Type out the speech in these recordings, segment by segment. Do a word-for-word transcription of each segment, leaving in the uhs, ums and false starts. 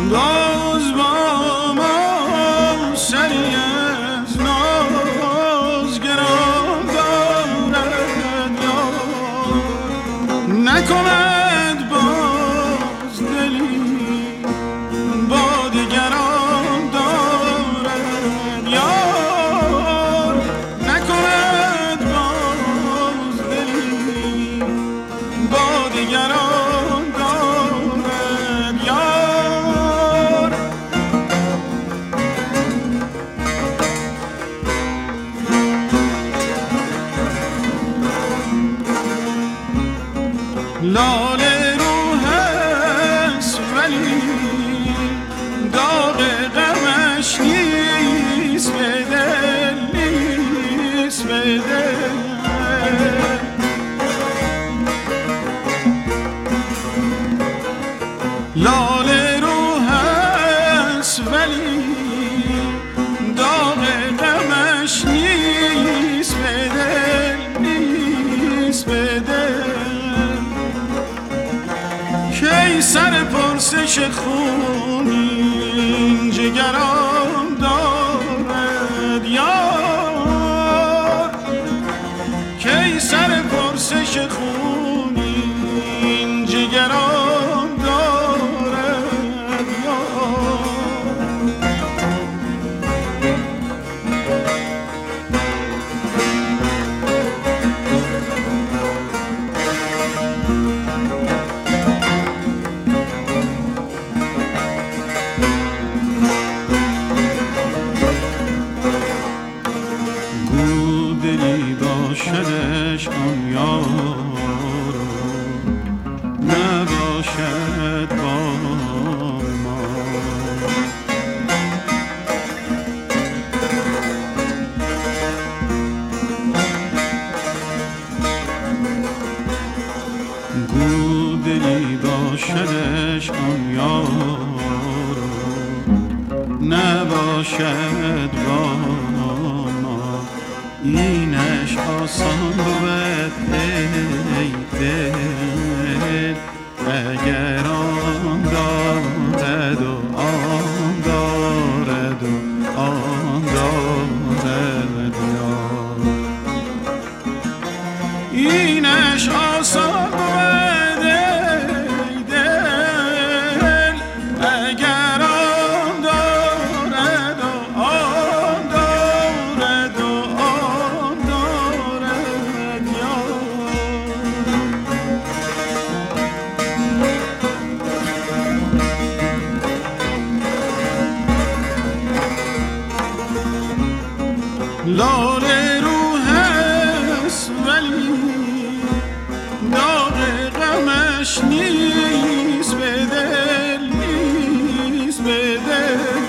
باز با ما سری از ناز گران دارد یار نکند باز دلی با دیگران دارد یار نکند باز دلی با دیگران دارد یار لاله رو هست ولی داغ غمش نیست به دل نیست به دل لاله رو هست ولی داغ غمش نیست به دل نیست به دل کی سر پرسش خونین جگران دارد یار کی سر پرسش خونین جگران دارد یار دلی باشدش آن یار نباشد با ما گو دلی باشدش آن یار نباشد با اینش آسان بود ای دل اگر آن دارد و آن دارد و آن دارد یار اینش آسان بود ای دل اگر آن دارد و آن دارد و آن دارد لاله رو هست ولی داغ غمش نیست به دل نیست به دل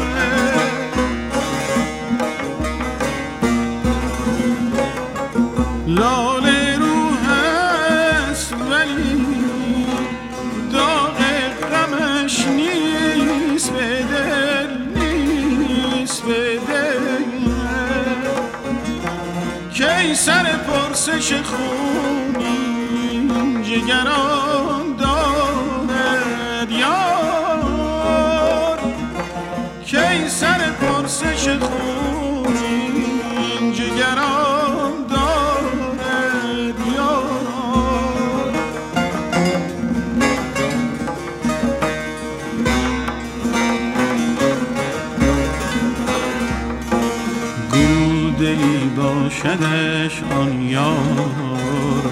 لاله رو هست ولی داغ غمش نیست به دل نیست به دل کی سر پرسش خونین جگران دارد یار کی سر پرسش خونین جگران دارد یار گو دلی باشدش آن یار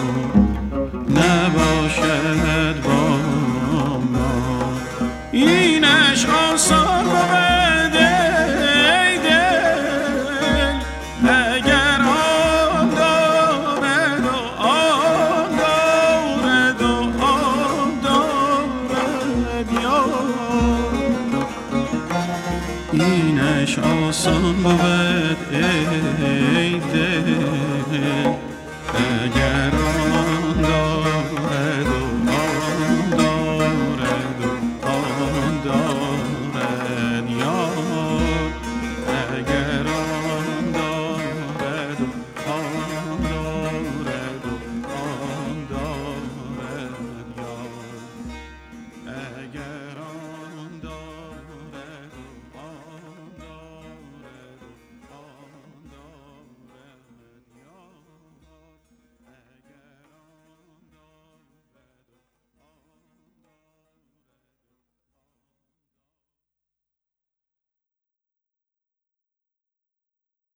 نباشد با ما اینش آسان بود ای دل اگر آن دارد و آن دارد و آن دارد یار اینش آسان بود ای دل